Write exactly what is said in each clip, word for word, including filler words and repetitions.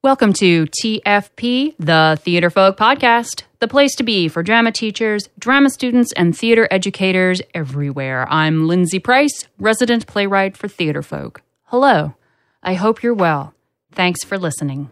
Welcome to T F P, the Theater Folk Podcast, the place to be for drama teachers, drama students, and theater educators everywhere. I'm Lindsay Price, resident playwright for Theater Folk. Hello. I hope you're well. Thanks for listening.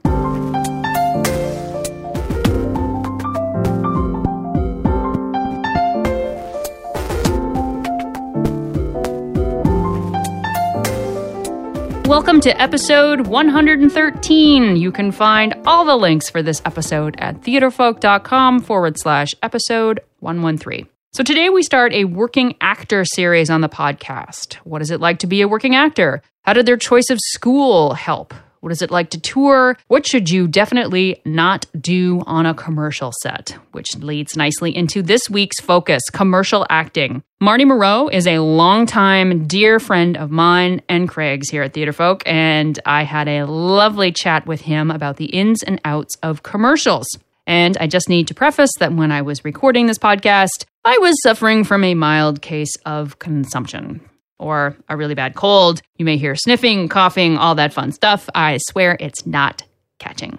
Welcome to episode one hundred thirteen. You can find all the links for this episode at theaterfolk.com forward slash episode 113. So today we start a working actor series on the podcast. What is it like to be a working actor? How did their choice of school help? What is it like to tour? What should you definitely not do on a commercial set? Which leads nicely into this week's focus, commercial acting. Marty Moreau is a longtime dear friend of mine and Craig's here at Theater Folk, and I had a lovely chat with him about the ins and outs of commercials. And I just need to preface that when I was recording this podcast, I was suffering from a mild case of consumption. Or a really bad cold. You may hear sniffing, coughing, all that fun stuff. I swear it's not catching.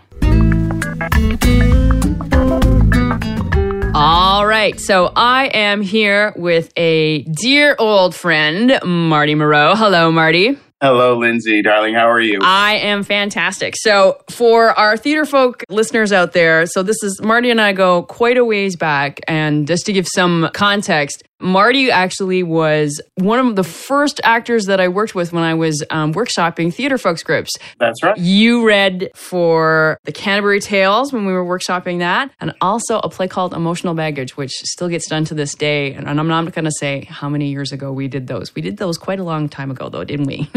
All right, so I am here with a dear old friend, Marty Moreau. Hello, Marty. Hello, Lindsay, darling. How are you? I am fantastic. So for our Theater Folk listeners out there, so this is, Marty and I go quite a ways back. And just to give some context, Marty actually was one of the first actors that I worked with when I was um, workshopping Theater Folk scripts. That's right. You read for the Canterbury Tales when we were workshopping that, and also a play called Emotional Baggage, which still gets done to this day. And I'm not going to say how many years ago we did those. We did those quite a long time ago, though, didn't we?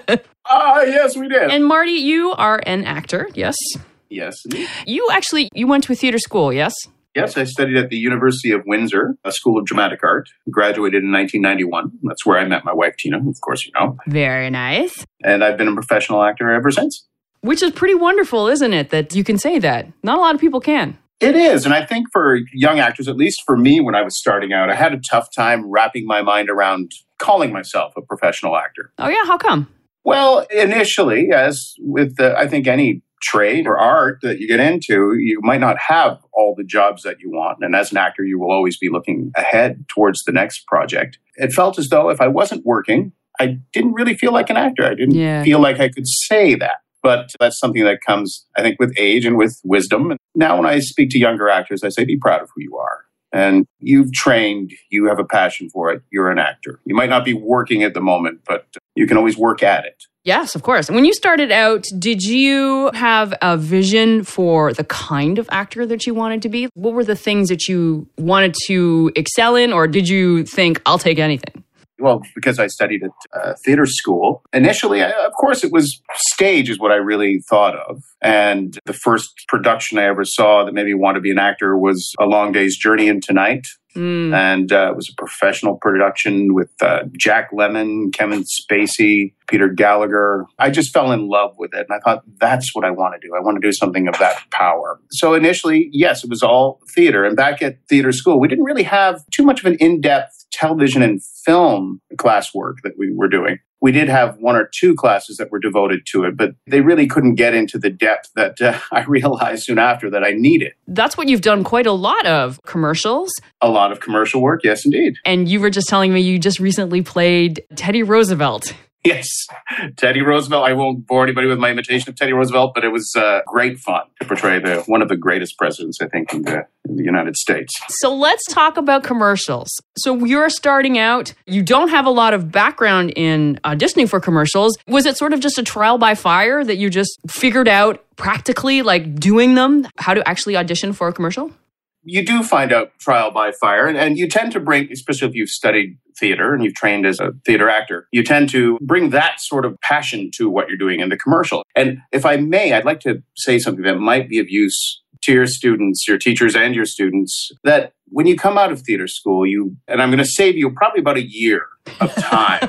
Ah, uh, yes, we did. And Marty, you are an actor, yes? Yes. You actually, you went to a theater school, yes? Yes, I studied at the University of Windsor, a school of dramatic art. Graduated in nineteen ninety-one. That's where I met my wife, Tina, of course you know. Very nice. And I've been a professional actor ever since. Which is pretty wonderful, isn't it, that you can say that? Not a lot of people can. It is. And I think for young actors, at least for me when I was starting out, I had a tough time wrapping my mind around calling myself a professional actor. Oh, yeah? How come? Well, initially, as with, the, I think, any trade or art that you get into, you might not have all the jobs that you want. And as an actor, you will always be looking ahead towards the next project. It felt as though if I wasn't working, I didn't really feel like an actor. I didn't yeah. feel like I could say that. But that's something that comes, I think, with age and with wisdom. Now, when I speak to younger actors, I say, be proud of who you are. And you've trained, you have a passion for it, you're an actor. You might not be working at the moment, but you can always work at it. Yes, of course. And when you started out, did you have a vision for the kind of actor that you wanted to be? What were the things that you wanted to excel in, or did you think, I'll take anything? Well, because I studied at uh, theater school, initially, I, of course, it was stage is what I really thought of. And the first production I ever saw that made me want to be an actor was A Long Day's Journey into Night. Mm. And uh, it was a professional production with uh, Jack Lemmon, Kevin Spacey, Peter Gallagher. I just fell in love with it. And I thought, that's what I want to do. I want to do something of that power. So initially, yes, it was all theater. And back at theater school, we didn't really have too much of an in-depth television and film classwork that we were doing. We did have one or two classes that were devoted to it, but they really couldn't get into the depth that uh, I realized soon after that I needed. That's what you've done quite a lot of, commercials. A lot of commercial work, yes, indeed. And you were just telling me you just recently played Teddy Roosevelt. Yes, Teddy Roosevelt. I won't bore anybody with my imitation of Teddy Roosevelt, but it was uh, great fun to portray the one of the greatest presidents, I think, in the, in the United States. So let's talk about commercials. So you're starting out. You don't have a lot of background in auditioning for commercials. Was it sort of just a trial by fire that you just figured out practically, like doing them, how to actually audition for a commercial? You do find out trial by fire, and, and you tend to bring, especially if you've studied theater and you've trained as a theater actor, you tend to bring that sort of passion to what you're doing in the commercial. And if I may, I'd like to say something that might be of use to your students, your teachers and your students, that when you come out of theater school, you, and I'm going to save you probably about a year of time.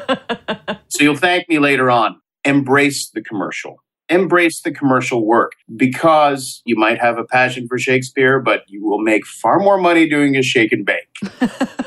So you'll thank me later on. Embrace the commercial. Embrace the commercial work, because you might have a passion for Shakespeare, but you will make far more money doing a shake and bake.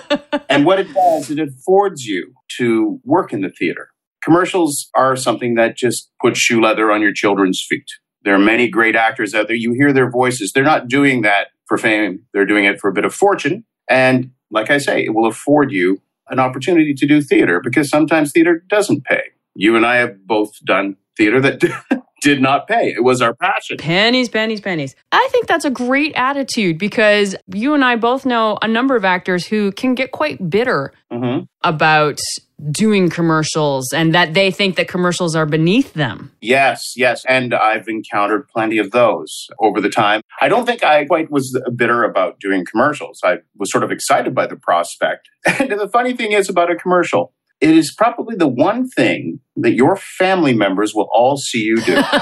And what it does, it affords you to work in the theater. Commercials are something that just puts shoe leather on your children's feet. There are many great actors out there. You hear their voices. They're not doing that for fame. They're doing it for a bit of fortune. And like I say, it will afford you an opportunity to do theater because sometimes theater doesn't pay. You and I have both done theater that did not pay. It was our passion. Pennies, pennies, pennies. I think that's a great attitude because you and I both know a number of actors who can get quite bitter mm-hmm. about doing commercials and that they think that commercials are beneath them. Yes, yes. And I've encountered plenty of those over the time. I don't think I quite was bitter about doing commercials. I was sort of excited by the prospect. And the funny thing is about a commercial, it is probably the one thing that your family members will all see you do. Right.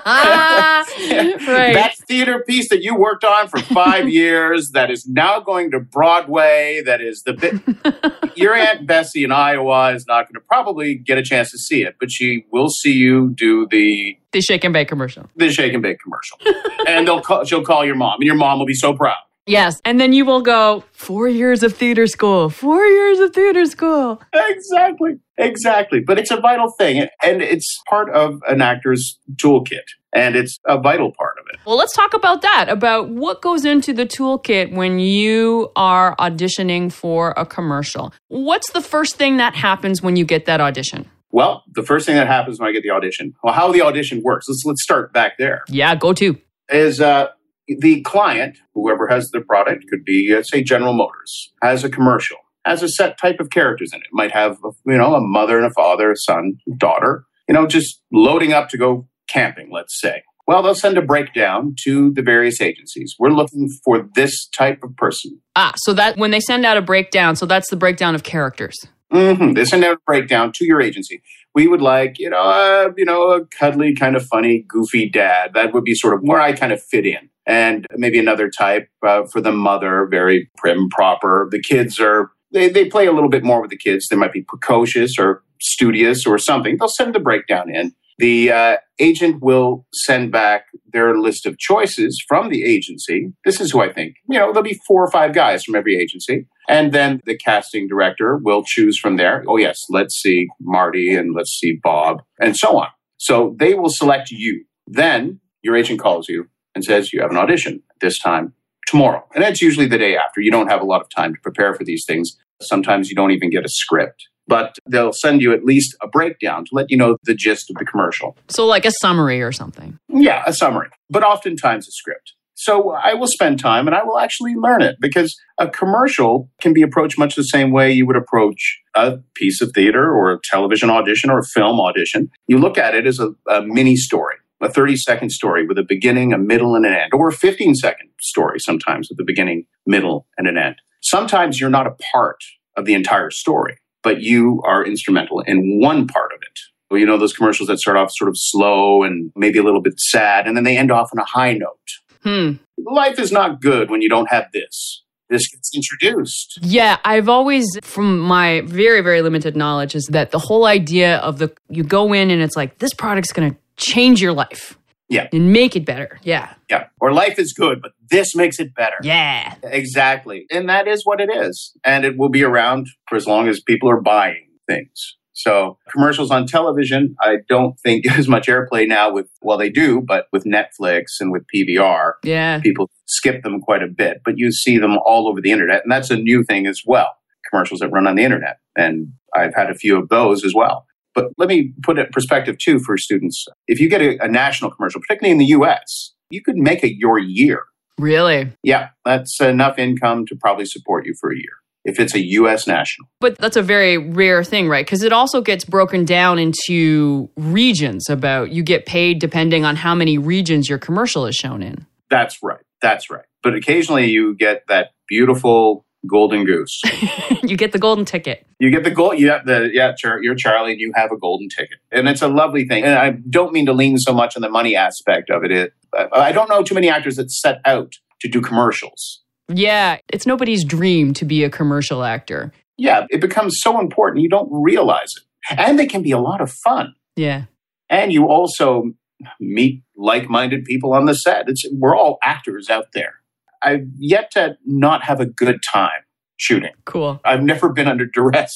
That theater piece that you worked on for five years that is now going to Broadway, that is the bit. Your Aunt Bessie in Iowa is not going to probably get a chance to see it, but she will see you do the... The Shake and Bake commercial. The Shake and Bake commercial. And they'll call, she'll call your mom, and your mom will be so proud. Yes. And then you will go, four years of theater school, four years of theater school. Exactly. Exactly. But it's a vital thing. And it's part of an actor's toolkit. And it's a vital part of it. Well, let's talk about that, about what goes into the toolkit when you are auditioning for a commercial. What's the first thing that happens when you get that audition? Well, the first thing that happens when I get the audition, well, how the audition works, let's let's start back there. Yeah, go to. Is... uh. The client, whoever has the product, could be, uh, say, General Motors, has a commercial, has a set type of characters in it. Might have, you know, a mother and a father, a son, daughter, you know, just loading up to go camping, let's say. Well, they'll send a breakdown to the various agencies. We're looking for this type of person. Ah, so that when they send out a breakdown, so that's the breakdown of characters. Mm-hmm. They send out a breakdown to your agency. We would like, you know, uh, you know, a cuddly, kind of funny, goofy dad. That would be sort of where I kind of fit in. And maybe another type uh, for the mother, very prim, proper. The kids are, they, they play a little bit more with the kids. They might be precocious or studious or something. They'll send the breakdown in. The uh, agent will send back their list of choices from the agency. This is who I think. You know, there'll be four or five guys from every agency. And then the casting director will choose from there. Oh, yes, let's see Marty and let's see Bob and so on. So they will select you. Then your agent calls you and says, you have an audition this time tomorrow. And that's usually the day after. You don't have a lot of time to prepare for these things. Sometimes you don't even get a script. But they'll send you at least a breakdown to let you know the gist of the commercial. So like a summary or something. Yeah, a summary. But oftentimes a script. So I will spend time and I will actually learn it because a commercial can be approached much the same way you would approach a piece of theater or a television audition or a film audition. You look at it as a, a mini story, a thirty-second story with a beginning, a middle, and an end, or a fifteen-second story sometimes with a beginning, middle, and an end. Sometimes you're not a part of the entire story, but you are instrumental in one part of it. Well, you know, those commercials that start off sort of slow and maybe a little bit sad, and then they end off on a high note. Hmm. Life is not good when you don't have this. This gets introduced. Yeah, I've always, from my very, very limited knowledge, is that the whole idea of the, you go in and it's like, this product's going to change your life. Yeah. And make it better. Yeah. Yeah. Or life is good, but this makes it better. Yeah. Exactly. And that is what it is. And it will be around for as long as people are buying things. So commercials on television, I don't think as much airplay now with, well, they do, but with Netflix and with P V R, yeah, people skip them quite a bit, but you see them all over the internet. And that's a new thing as well. Commercials that run on the internet. And I've had a few of those as well. But let me put it in perspective too for students. If you get a, a national commercial, particularly in the U S, you could make it your year. Really? Yeah, that's enough income to probably support you for a year. If it's a U S national. But that's a very rare thing, right? Because it also gets broken down into regions about you get paid depending on how many regions your commercial is shown in. That's right. That's right. But occasionally you get that beautiful golden goose. You get the golden ticket. You get the gold. Yeah, the yeah. Char- you're Charlie, and you have a golden ticket, and it's a lovely thing. And I don't mean to lean so much on the money aspect of it. it I don't know too many actors that set out to do commercials. Yeah, it's nobody's dream to be a commercial actor. Yeah, it becomes so important you don't realize it. And they can be a lot of fun. Yeah. And you also meet like-minded people on the set. It's, we're all actors out there. I've yet to not have a good time shooting. Cool. I've never been under duress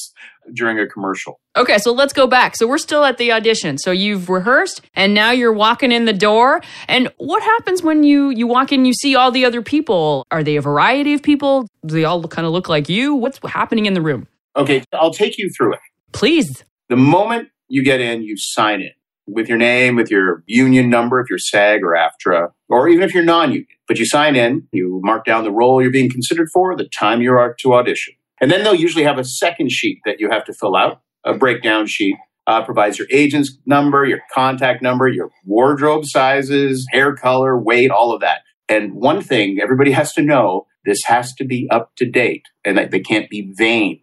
during a commercial. Okay, so let's go back. So we're still at the audition. So you've rehearsed and now you're walking in the door. And what happens when you, you walk in, you see all the other people? Are they a variety of people? Do they all kind of look like you? What's happening in the room? Okay, I'll take you through it. Please. The moment you get in, you sign in with your name, with your union number, if you're SAG or AFTRA, or even if you're non-union. But you sign in, you mark down the role you're being considered for, the time you are to audition. And then they'll usually have a second sheet that you have to fill out, a breakdown sheet. Uh, provides your agent's number, your contact number, your wardrobe sizes, hair color, weight, all of that. And one thing everybody has to know, this has to be up to date and that they can't be vain.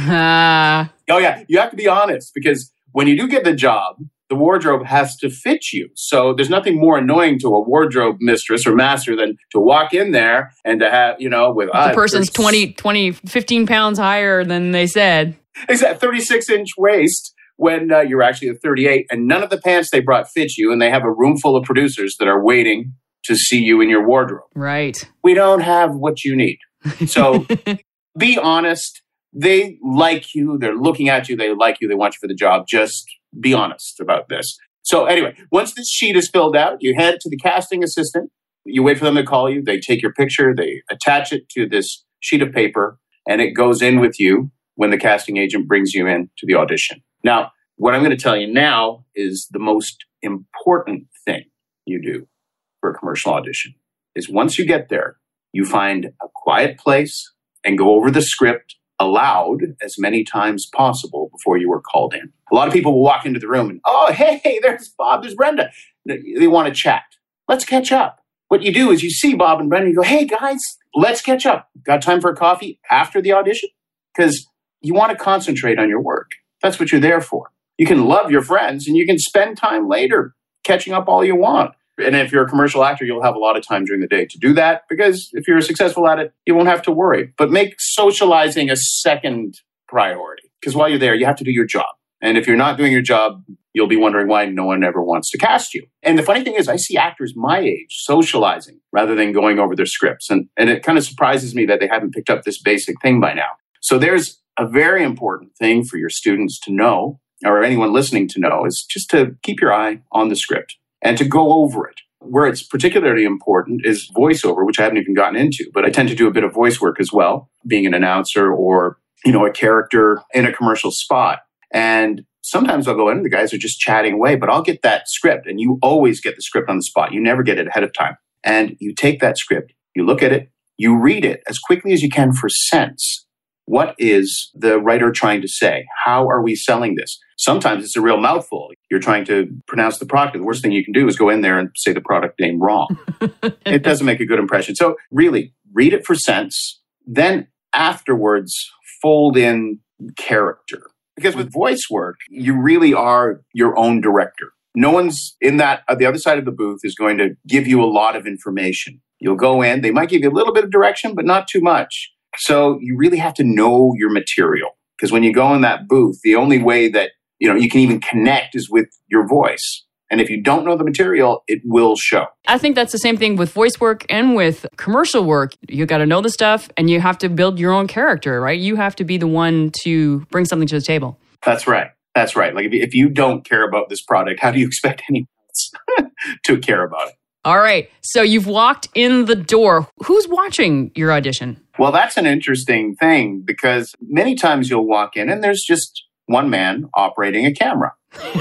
Uh. Oh, yeah. You have to be honest because when you do get the job, the wardrobe has to fit you. So there's nothing more annoying to a wardrobe mistress or master than to walk in there and to have, you know, with the uh, person's twenty, twenty, fifteen pounds higher than they said. Exactly. thirty-six inch waist when uh, you're actually at thirty-eight and none of the pants they brought fit you. And they have a room full of producers that are waiting to see you in your wardrobe. Right. We don't have what you need. So be honest. They like you. They're looking at you. They like you. They want you for the job. Just be honest about this. So anyway, once this sheet is filled out, you hand it to the casting assistant. You wait for them to call you. They take your picture. They attach it to this sheet of paper, and it goes in with you when the casting agent brings you in to the audition. Now, what I'm going to tell you now is the most important thing you do for a commercial audition is once you get there, you find a quiet place and go over the script aloud as many times possible before you were called in. A lot of people will walk into the room and, oh, hey, there's Bob, there's Brenda. They want to chat. Let's catch up. What you do is you see Bob and Brenda, you go, hey, guys, let's catch up. Got time for a coffee after the audition? Because you want to concentrate on your work. That's what you're there for. You can love your friends and you can spend time later catching up all you want. And if you're a commercial actor, you'll have a lot of time during the day to do that because if you're successful at it, you won't have to worry. But make socializing a second priority because while you're there, you have to do your job. And if you're not doing your job, you'll be wondering why no one ever wants to cast you. And the funny thing is, I see actors my age socializing rather than going over their scripts. And, and it kind of surprises me that they haven't picked up this basic thing by now. So there's a very important thing for your students to know, or anyone listening to know, is just to keep your eye on the script and to go over it. Where it's particularly important is voiceover, which I haven't even gotten into, but I tend to do a bit of voice work as well, being an announcer or, you know, a character in a commercial spot. And sometimes I'll go in and the guys are just chatting away, but I'll get that script and you always get the script on the spot. You never get it ahead of time. And you take that script, you look at it, you read it as quickly as you can for sense. What is the writer trying to say? How are we selling this? Sometimes it's a real mouthful. You're trying to pronounce the product. The worst thing you can do is go in there and say the product name wrong. It doesn't make a good impression. So really, read it for sense. Then afterwards, fold in character. Because with voice work, you really are your own director. No one's in that, uh, the other side of the booth is going to give you a lot of information. You'll go in, they might give you a little bit of direction, but not too much. So you really have to know your material. Because when you go in that booth, the only way that you know you can even connect is with your voice. And if you don't know the material, it will show. I think that's the same thing with voice work and with commercial work. You got to know the stuff and you have to build your own character, right? You have to be the one to bring something to the table. That's right. That's right. Like if, if you don't care about this product, how do you expect anyone else to care about it? All right. So you've walked in the door. Who's watching your audition? Well, that's an interesting thing because many times you'll walk in and there's just one man operating a camera.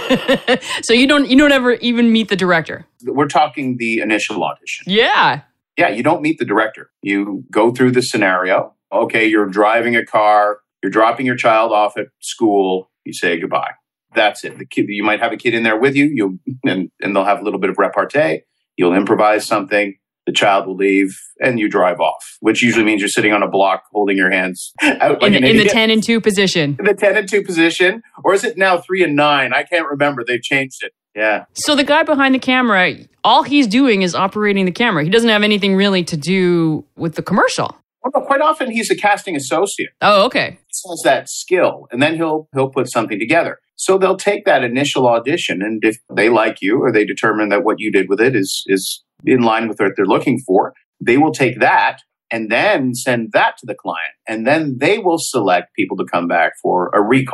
So you don't you don't ever even meet the director? We're talking the initial audition. Yeah. Yeah, you don't meet the director. You go through the scenario. Okay, you're driving a car. You're dropping your child off at school. You say goodbye. That's it. The kid, you might have a kid in there with you, you and, and they'll have a little bit of repartee. You'll improvise something. The child will leave and you drive off, which usually means you're sitting on a block holding your hands out like in, in the ten and two position. In the ten and two position. Or is it now three and nine? I can't remember. They've changed it. Yeah. So the guy behind the camera, all he's doing is operating the camera. He doesn't have anything really to do with the commercial. Well, quite often he's a casting associate. Oh, okay. He has that skill and then he'll he'll put something together. So they'll take that initial audition and if they like you or they determine that what you did with it is is in line with what they're looking for, they will take that and then send that to the client. And then they will select people to come back for a recall.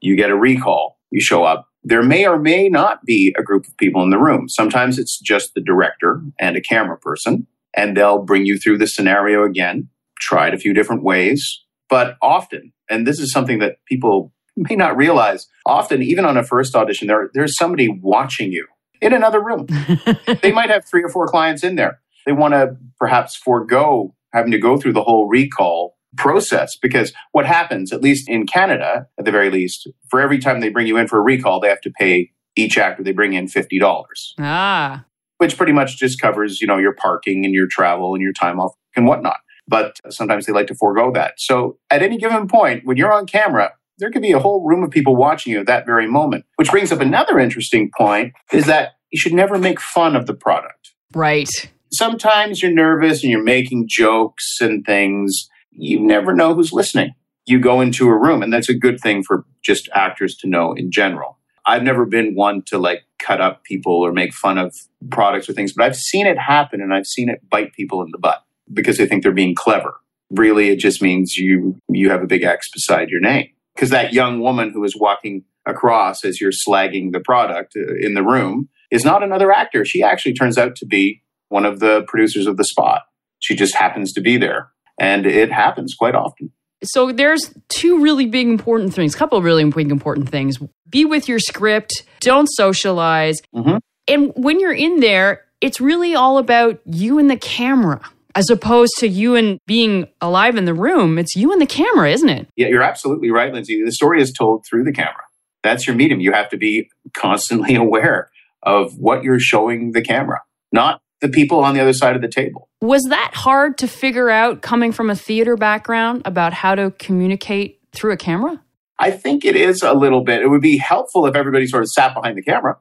You get a recall. You show up. There may or may not be a group of people in the room. Sometimes it's just the director and a camera person, and they'll bring you through the scenario again, try it a few different ways. But often, and this is something that people may not realize, often, even on a first audition, there, there's somebody watching you in another room. They might have three or four clients in there. They want to perhaps forego having to go through the whole recall process, because what happens, at least in Canada, at the very least, for every time they bring you in for a recall, they have to pay each actor they bring in fifty dollars. Ah. Which pretty much just covers, you know, your parking and your travel and your time off and whatnot. But sometimes they like to forego that. So at any given point, when you're on camera, there could be a whole room of people watching you at that very moment. Which brings up another interesting point, is that you should never make fun of the product. Right. Sometimes you're nervous and you're making jokes and things. You never know who's listening. You go into a room, and that's a good thing for just actors to know in general. I've never been one to like cut up people or make fun of products or things, but I've seen it happen, and I've seen it bite people in the butt because they think they're being clever. Really, it just means you you have a big X beside your name. Because that young woman who is walking across as you're slagging the product in the room is not another actor. She actually turns out to be one of the producers of the spot. She just happens to be there. And it happens quite often. So there's two really big important things, a couple of really big important things. Be with your script, don't socialize. Mm-hmm. And when you're in there, it's really all about you and the camera, as opposed to you and being alive in the room. It's you and the camera, isn't it? Yeah, you're absolutely right, Lindsay. The story is told through the camera. That's your medium. You have to be constantly aware of what you're showing the camera, not the people on the other side of the table. Was that hard to figure out coming from a theater background about how to communicate through a camera? I think it is a little bit. It would be helpful if everybody sort of sat behind the camera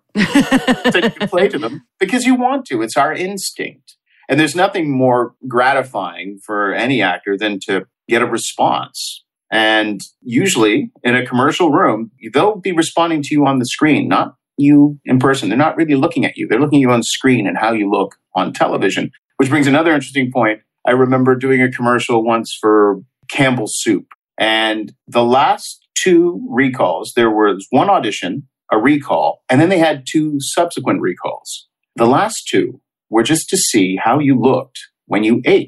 so you can play to them, because you want to. It's our instinct. And there's nothing more gratifying for any actor than to get a response. And usually in a commercial room, they'll be responding to you on the screen, not you in person. They're not really looking at you. They're looking at you on screen and how you look on television, which brings another interesting point. I remember doing a commercial once for Campbell's Soup, and the last two recalls, there was one audition, a recall, and then they had two subsequent recalls. The last two were just to see how you looked when you ate.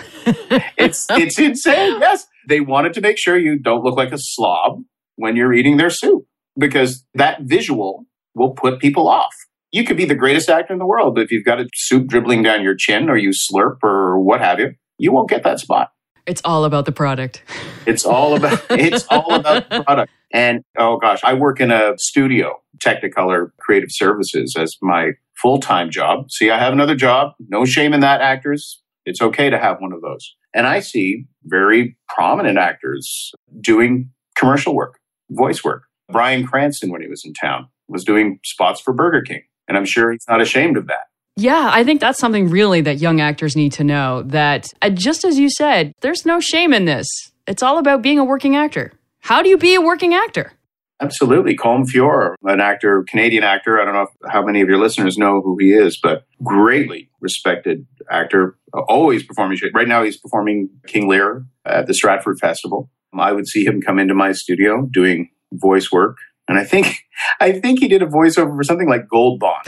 it's it's insane. Yes, they wanted to make sure you don't look like a slob when you're eating their soup, because that visual will put people off. You could be the greatest actor in the world, but if you've got a soup dribbling down your chin, or you slurp or what have you, you won't get that spot. It's all about the product. It's all about it's all about the product. And oh gosh, I work in a studio, Technicolor Creative Services, as my full-time job. See, I have another job. No shame in that, actors. It's okay to have one of those. And I see very prominent actors doing commercial work, voice work. Bryan Cranston, when he was in town, was doing spots for Burger King. And I'm sure he's not ashamed of that. Yeah, I think that's something really that young actors need to know, that uh, just as you said, there's no shame in this. It's all about being a working actor. How do you be a working actor? Absolutely. Colm Feore, an actor, Canadian actor. I don't know if, how many of your listeners know who he is, but greatly respected actor, always performing. Right now he's performing King Lear at the Stratford Festival. I would see him come into my studio doing voice work. And I think I think he did a voiceover for something like Gold Bond.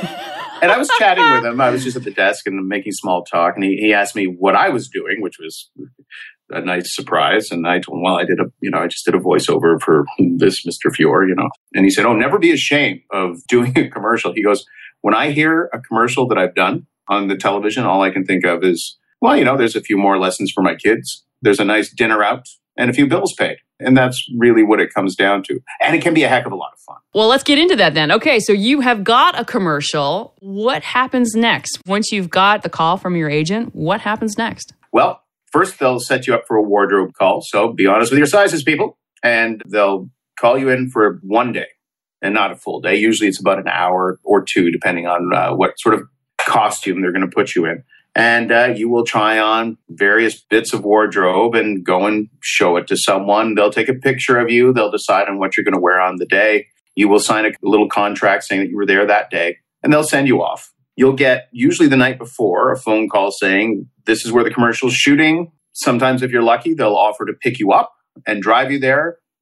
And I was chatting with him. I was just at the desk and making small talk. And he, he asked me what I was doing, which was a nice surprise. And I told him, well, I did a, you know, I just did a voiceover for this Mister Feore, you know. And he said, oh, never be ashamed of doing a commercial. He goes, when I hear a commercial that I've done on the television, all I can think of is, well, you know, there's a few more lessons for my kids. There's a nice dinner out and a few bills paid. And that's really what it comes down to. And it can be a heck of a lot of fun. Well, let's get into that then. Okay, so you have got a commercial. What happens next? Once you've got the call from your agent, what happens next? Well, first they'll set you up for a wardrobe call. So be honest with your sizes, people. And they'll call you in for one day and not a full day. Usually it's about an hour or two, depending on uh, what sort of costume they're going to put you in. And uh, you will try on various bits of wardrobe and go and show it to someone. They'll take a picture of you. They'll decide on what you're going to wear on the day. You will sign a little contract saying that you were there that day, and they'll send you off. You'll get, usually the night before, a phone call saying, this is where the commercial's shooting. Sometimes if you're lucky, they'll offer to pick you up and drive you there.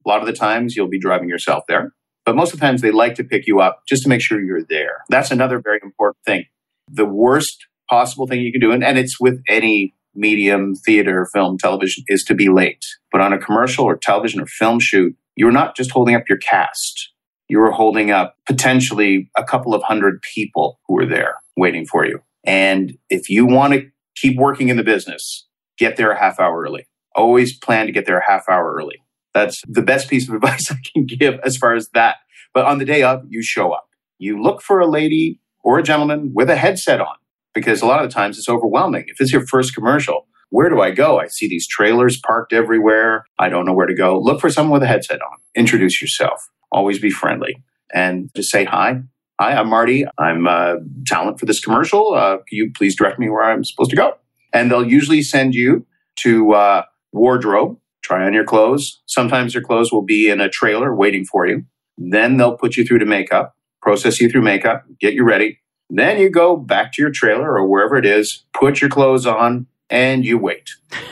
A lot of the times you'll be driving yourself there, but most of the times they like to pick you up just to make sure you're there. That's another very important thing. The worst possible thing you can do, and, and it's with any medium, theater, film, television, is to be late. But on a commercial or television or film shoot, you're not just holding up your cast. You're holding up potentially a couple of hundred people who are there waiting for you. And if you want to keep working in the business, get there a half hour early. Always plan to get there a half hour early. That's the best piece of advice I can give as far as that. But on the day of, you show up. You look for a lady or a gentleman with a headset on, because a lot of the times it's overwhelming. If it's your first commercial, where do I go? I see these trailers parked everywhere. I don't know where to go. Look for someone with a headset on. Introduce yourself. Always be friendly. And just say, hi. Hi, I'm Marty. I'm uh, talent for this commercial. Uh, can you please direct me where I'm supposed to go? And they'll usually send you to uh, wardrobe. Try on your clothes. Sometimes your clothes will be in a trailer waiting for you. Then they'll put you through to makeup, process you through makeup, get you ready. Then you go back to your trailer or wherever it is, put your clothes on, and you wait.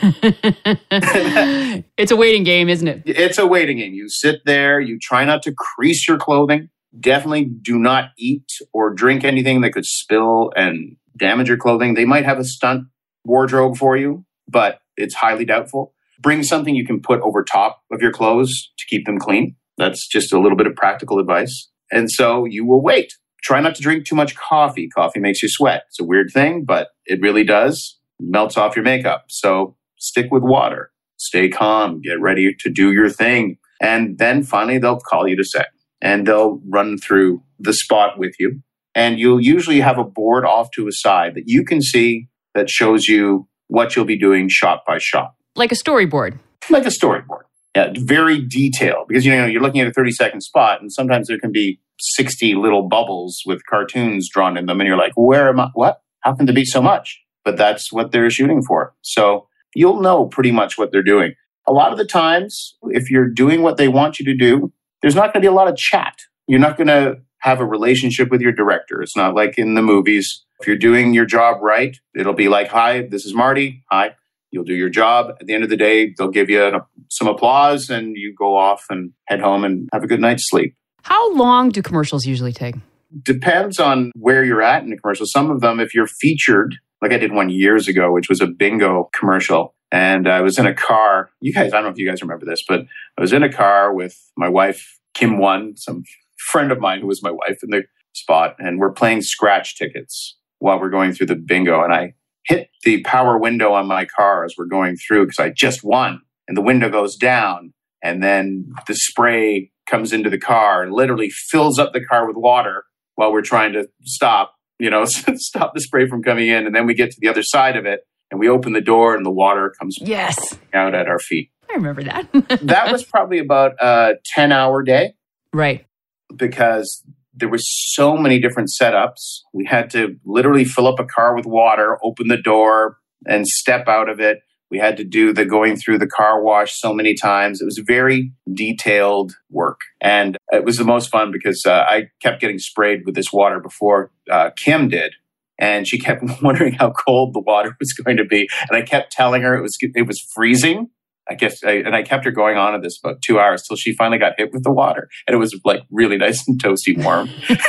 It's a waiting game, isn't it? It's a waiting game. You sit there. You try not to crease your clothing. Definitely do not eat or drink anything that could spill and damage your clothing. They might have a stunt wardrobe for you, but it's highly doubtful. Bring something you can put over top of your clothes to keep them clean. That's just a little bit of practical advice. And so you will wait. Try not to drink too much coffee. Coffee makes you sweat. It's a weird thing, but it really does. It melts off your makeup. So stick with water. Stay calm. Get ready to do your thing. And then finally, they'll call you to set. And they'll run through the spot with you. And you'll usually have a board off to a side that you can see that shows you what you'll be doing shot by shot. Like a storyboard. Like a storyboard. Yeah, very detailed. Because, you know, you're looking at a thirty-second spot, and sometimes there can be sixty little bubbles with cartoons drawn in them. And you're like, where am I? What? How can there be so much? But that's what they're shooting for. So you'll know pretty much what they're doing. A lot of the times, if you're doing what they want you to do, there's not going to be a lot of chat. You're not going to have a relationship with your director. It's not like in the movies. If you're doing your job right, it'll be like, hi, this is Marty. Hi. You'll do your job. At the end of the day, they'll give you some applause and you go off and head home and have a good night's sleep. How long do commercials usually take? Depends on where you're at in the commercial. Some of them, if you're featured, like I did one years ago, which was a bingo commercial. And I was in a car. You guys, I don't know if you guys remember this, but I was in a car with my wife, Kim One, some friend of mine who was my wife in the spot. And we're playing scratch tickets while we're going through the bingo. And I hit the power window on my car as we're going through because I just won. And the window goes down. And then the spray comes into the car and literally fills up the car with water while we're trying to stop, you know, stop the spray from coming in. And then we get to the other side of it and we open the door and the water comes yes. out at our feet. I remember that. That was probably about a ten hour day. Right. Because there were so many different setups. We had to literally fill up a car with water, open the door, and step out of it. We had to do the going through the car wash so many times. It was very detailed work. And it was the most fun because uh, I kept getting sprayed with this water before uh, Kim did. And she kept wondering how cold the water was going to be. And I kept telling her it was it was freezing. I guess, I, and I kept her going on at this about two hours till she finally got hit with the water. And it was like really nice and toasty warm.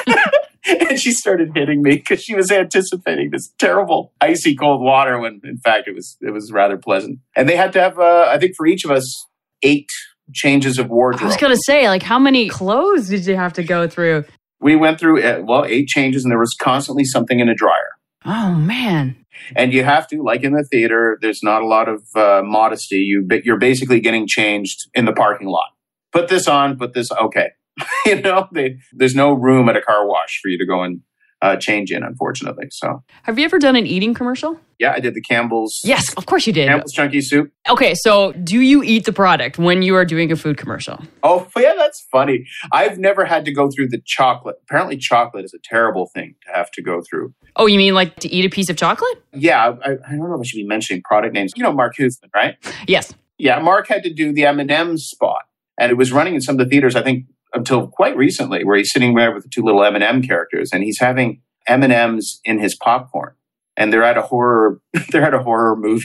And she started hitting me because she was anticipating this terrible icy cold water when in fact it was it was rather pleasant. And they had to have, uh, I think for each of us, eight changes of wardrobe. I was going to say, like, how many clothes did you have to go through? We went through, uh, well, eight changes and there was constantly something in a dryer. Oh, man. And you have to, like in the theater, there's not a lot of uh, modesty. You, you're basically getting changed in the parking lot. Put this on, put this, okay. you know, they, there's no room at a car wash for you to go and uh, change in, unfortunately. So, have you ever done an eating commercial? Yeah, I did the Campbell's. Yes, of course you did. Campbell's Chunky Soup. Okay, so do you eat the product when you are doing a food commercial? Oh, yeah, that's funny. I've never had to go through the chocolate. Apparently, chocolate is a terrible thing to have to go through. Oh, you mean like to eat a piece of chocolate? Yeah, I, I don't know if I should be mentioning product names. You know Mark Huthman, right? Yes. Yeah, Mark had to do the M and M's spot. And it was running in some of the theaters, I think, until quite recently, where he's sitting there with the two little M and M characters, and he's having M and M's in his popcorn. And they're at a horror, they're at a horror movie.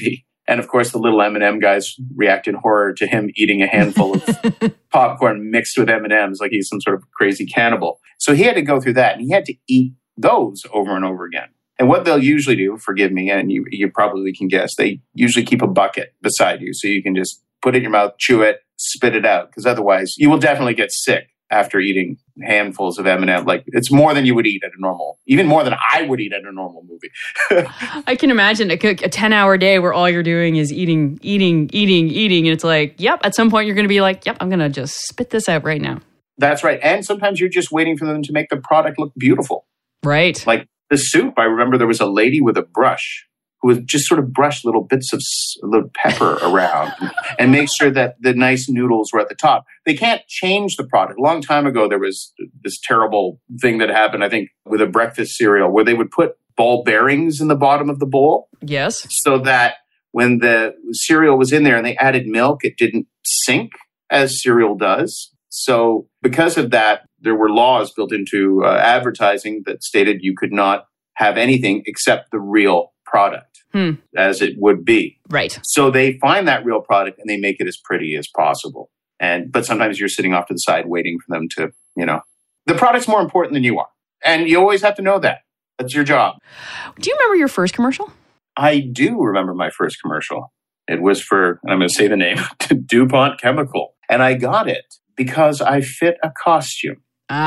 And of course, the little M and M guys react in horror to him eating a handful of popcorn mixed with M and M's like he's some sort of crazy cannibal. So he had to go through that, and he had to eat those over and over again. And what they'll usually do, forgive me, and you, you probably can guess, they usually keep a bucket beside you so you can just put it in your mouth, chew it, spit it out, because otherwise you will definitely get sick after eating handfuls of M and M. Like, it's more than you would eat at a normal, even more than I would eat at a normal movie. I can imagine a ten-hour day where all you're doing is eating, eating, eating, eating. And it's like, yep, at some point you're going to be like, yep, I'm going to just spit this out right now. That's right. And sometimes you're just waiting for them to make the product look beautiful. Right. Like the soup, I remember there was a lady with a brush who would just sort of brush little bits of little pepper around and make sure that the nice noodles were at the top. They can't change the product. A long time ago, there was this terrible thing that happened, I think, with a breakfast cereal where they would put ball bearings in the bottom of the bowl. Yes. So that when the cereal was in there and they added milk, it didn't sink as cereal does. So because of that, there were laws built into uh, advertising that stated you could not have anything except the real product. Hmm. As it would be. Right. So they find that real product and they make it as pretty as possible. And but sometimes you're sitting off to the side waiting for them to, you know, the product's more important than you are. And you always have to know that. That's your job. Do you remember your first commercial? I do remember my first commercial. It was for, and I'm going to say the name, DuPont Chemical. And I got it because I fit a costume.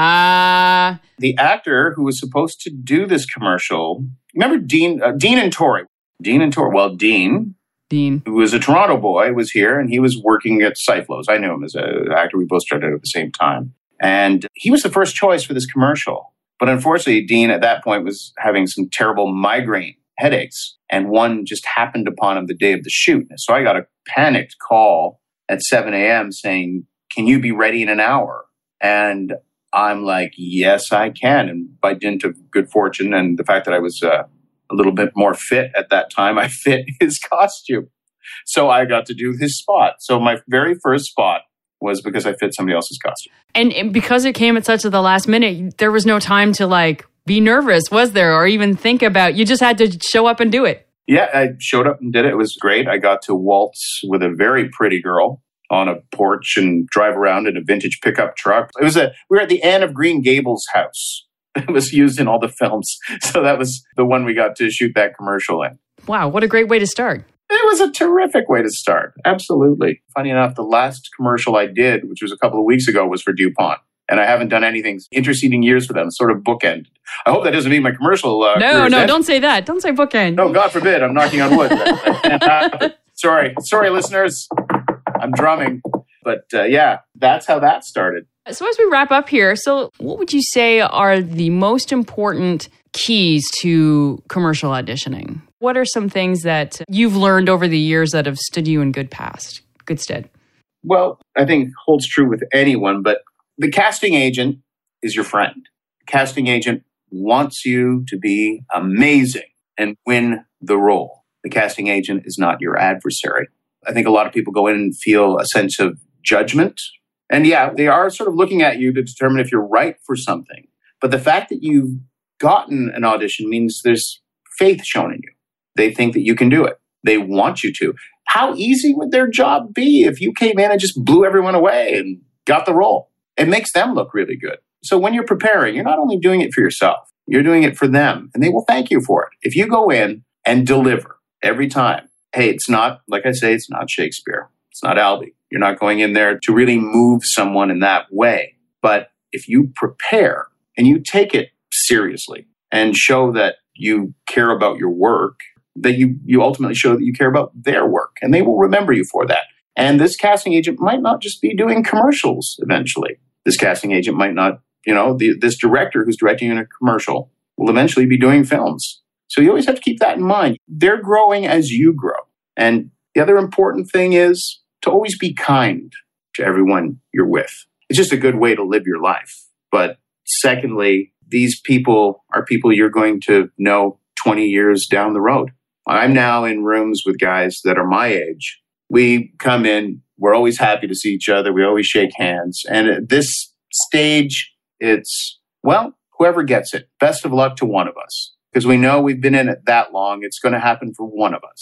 Ah. Uh... The actor who was supposed to do this commercial, remember Dean, uh, Dean and Tori? Dean and Tor. Well, Dean, Dean, who was a Toronto boy, was here, and he was working at Cyflows. I knew him as an actor. We both started at the same time. And he was the first choice for this commercial. But unfortunately, Dean at that point was having some terrible migraine headaches, and one just happened upon him the day of the shoot. So I got a panicked call at seven a.m. saying, can you be ready in an hour? And I'm like, yes, I can. And by dint of good fortune and the fact that I was... Uh, a little bit more fit at that time, I fit his costume. So I got to do his spot. So my very first spot was because I fit somebody else's costume. And because it came at such at the last minute, there was no time to like be nervous, was there? Or even think about, you just had to show up and do it. Yeah, I showed up and did it. It was great. I got to waltz with a very pretty girl on a porch and drive around in a vintage pickup truck. It was a, we were at the Anne of Green Gables house. It was used in all the films. So that was the one we got to shoot that commercial in. Wow, what a great way to start. It was a terrific way to start. Absolutely. Funny enough, the last commercial I did, which was a couple of weeks ago, was for DuPont. And I haven't done anything interceding years for them, sort of bookended. I hope that doesn't mean my commercial... Uh, no, no, don't say that. Don't say bookend. No, God forbid. I'm knocking on wood. That, that can't happen. Sorry. Sorry, listeners. I'm drumming. But uh, yeah, that's how that started. So as we wrap up here, so what would you say are the most important keys to commercial auditioning? What are some things that you've learned over the years that have stood you in good past, good stead? Well, I think holds true with anyone, but the casting agent is your friend. The casting agent wants you to be amazing and win the role. The casting agent is not your adversary. I think a lot of people go in and feel a sense of judgment. And yeah, they are sort of looking at you to determine if you're right for something. But the fact that you've gotten an audition means there's faith shown in you. They think that you can do it. They want you to. How easy would their job be if you came in and just blew everyone away and got the role? It makes them look really good. So when you're preparing, you're not only doing it for yourself, you're doing it for them, and they will thank you for it. If you go in and deliver every time, hey, it's not, like I say, it's not Shakespeare. It's not Albee. You're not going in there to really move someone in that way. But if you prepare and you take it seriously and show that you care about your work, that you, you ultimately show that you care about their work, and they will remember you for that. And this casting agent might not just be doing commercials eventually. This casting agent might not, you know, the, this director who's directing in a commercial will eventually be doing films. So you always have to keep that in mind. They're growing as you grow. And the other important thing is to always be kind to everyone you're with. It's just a good way to live your life. But secondly, these people are people you're going to know twenty years down the road. I'm now in rooms with guys that are my age. We come in, we're always happy to see each other. We always shake hands. And at this stage, it's, well, whoever gets it, best of luck to one of us. Because we know we've been in it that long. It's going to happen for one of us.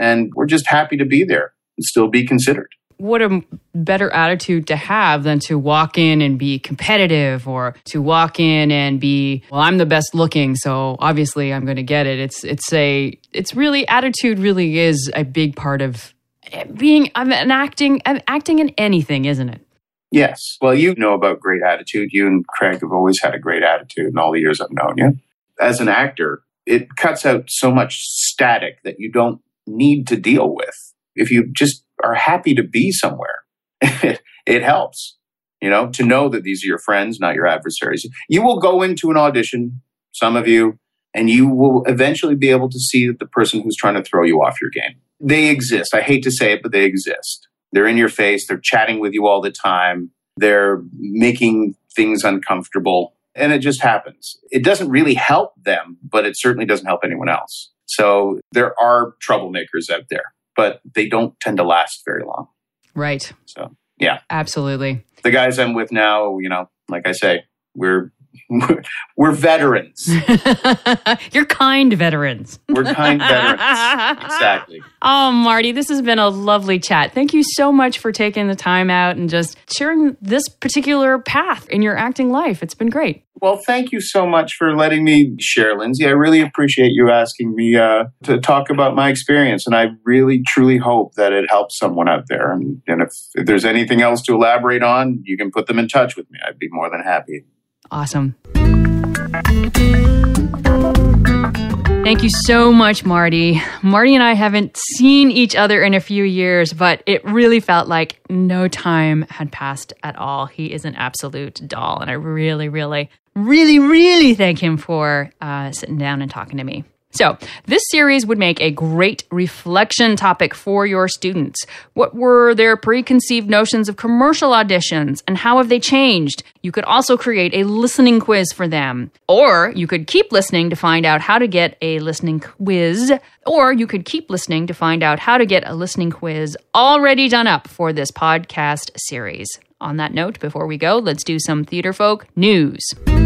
and we're just happy to be there and still be considered. What a better attitude to have than to walk in and be competitive, or to walk in and be, well, I'm the best looking, so obviously I'm going to get it. It's it's a it's really attitude really is a big part of being an acting acting in anything, isn't it? Yes. Well, you know about great attitude. You and Craig have always had a great attitude in all the years I've known you. As an actor, it cuts out so much static that you don't need to deal with. If you just are happy to be somewhere, it, it helps, you know, to know that these are your friends, not your adversaries. You will go into an audition, some of you, and you will eventually be able to see that the person who's trying to throw you off your game. They exist. I hate to say it, but they exist. They're in your face. They're chatting with you all the time. They're making things uncomfortable. And it just happens. It doesn't really help them, but it certainly doesn't help anyone else. So there are troublemakers out there, but they don't tend to last very long. Right. So, yeah. Absolutely. The guys I'm with now, you know, like I say, we're we're, we're veterans. You're kind veterans. We're kind veterans. Exactly. Oh, Marty, this has been a lovely chat. Thank you so much for taking the time out and just sharing this particular path in your acting life. It's been great. Well, thank you so much for letting me share, Lindsay. I really appreciate you asking me uh, to talk about my experience. And I really, truly hope that it helps someone out there. And, and if, if there's anything else to elaborate on, you can put them in touch with me. I'd be more than happy. Awesome. Thank you so much, Marty. Marty and I haven't seen each other in a few years, but it really felt like no time had passed at all. He is an absolute doll, and I really, really, really, really thank him for uh, sitting down and talking to me. So this series would make a great reflection topic for your students. What were their preconceived notions of commercial auditions, and how have they changed? You could also create a listening quiz for them. Or you could keep listening to find out how to get a listening quiz. Or you could keep listening to find out how to get a listening quiz already done up for this podcast series. On that note, before we go, let's do some Theater Folk news.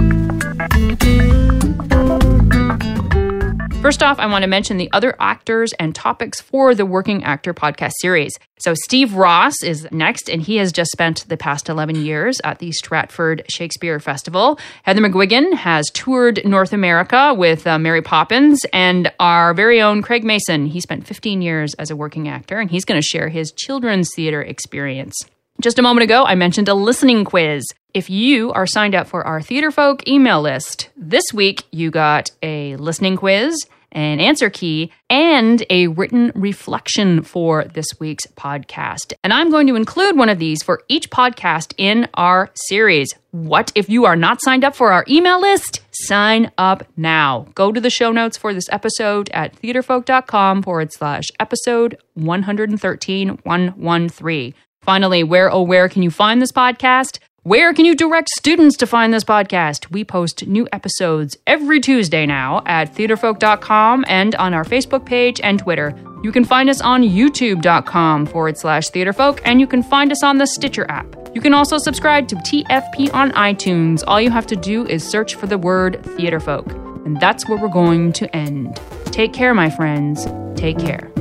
First off, I want to mention the other actors and topics for the Working Actor podcast series. So Steve Ross is next, and he has just spent the past eleven years at the Stratford Shakespeare Festival. Heather McGuigan has toured North America with uh, Mary Poppins, and our very own Craig Mason, he spent fifteen years as a working actor, and he's going to share his children's theater experience. Just a moment ago, I mentioned a listening quiz. If you are signed up for our Theater Folk email list, this week you got a listening quiz, an answer key, and a written reflection for this week's podcast. And I'm going to include one of these for each podcast in our series. What if you are not signed up for our email list? Sign up now. Go to the show notes for this episode at theaterfolk.com forward slash episode one thirteen, one thirteen. Finally, where, oh, where can you find this podcast? Where can you direct students to find this podcast? We post new episodes every Tuesday now at theaterfolk dot com and on our Facebook page and Twitter. You can find us on youtube.com forward slash theaterfolk, and you can find us on the Stitcher app. You can also subscribe to T F P on iTunes. All you have to do is search for the word Theaterfolk. And that's where we're going to end. Take care, my friends. Take care.